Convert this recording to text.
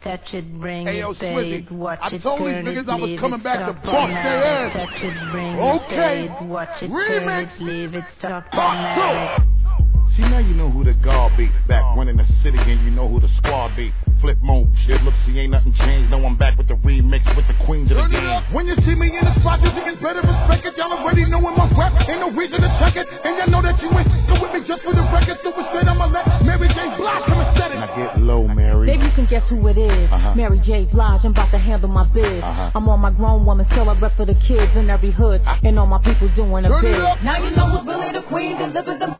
Touch it, bring hey, it, fade, watch I it, told these turn niggas it, I was leave coming it, back to stop bust it their now. ass. Touch it, bring Okay. it, fade, watch it, Remix. turn it, leave it, stop it Part now. two. See, now you know who the guard be. Back when in the city and you know who the squad be. Flip mode, shit, look, see, ain't nothing changed. No, I'm back with the remix with the queens of the game. When you see me in the spot, you can better respect it. Y'all already know in my rap, ain't no reason to check it. And y'all know that you ain't go with me just for the record. So it's straight on my left, Mary J. Blige, come and set it. Now get low, Mary. Maybe you can guess who it is. Mary J. Blige, I'm about to handle my biz. I'm on my grown woman, so I rep for the kids in every hood. And all my people doing a bid. Now you know who's really the queen, delivers the